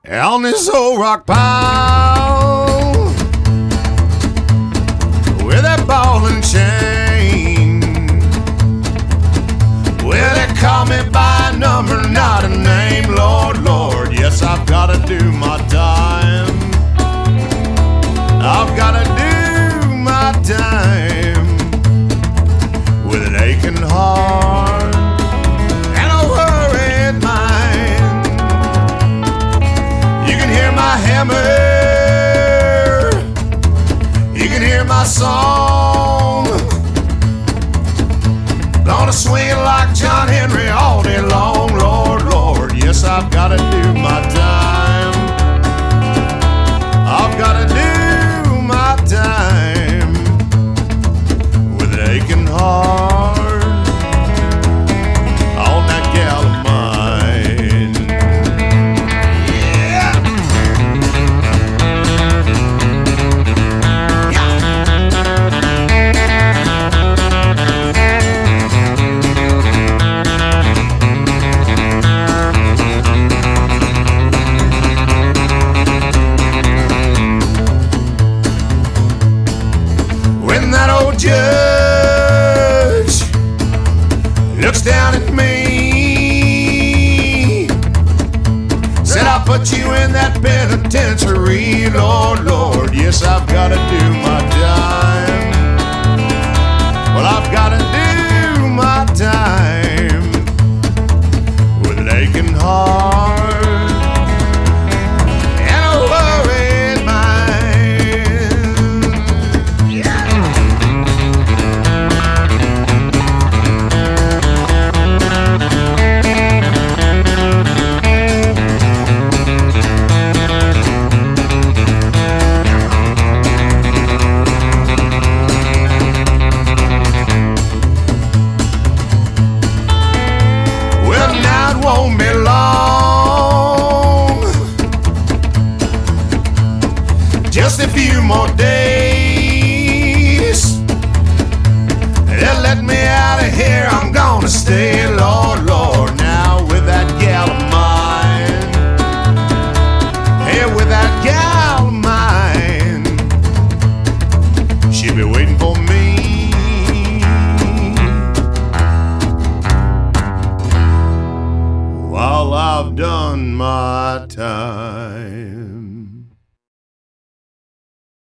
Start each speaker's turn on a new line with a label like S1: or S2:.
S1: on this old rock pile with that ball and chain. Well, they call me by a number, not a name. Lord, Lord, yes, I've gotta do my time. I've gotta do my time with an aching heart and a worried mind. You can hear my hammer, you can hear my song. Gonna swing it like John Henry all day long. Lord, Lord, yes, I've gotta do my time. I've gotta do my time with an aching heart on that gal of mine. Yeah. When that old judge looks down at me, said, I'll put you in that penitentiary. Lord, Lord, yes, I've gotta do my time. Well, I've gotta do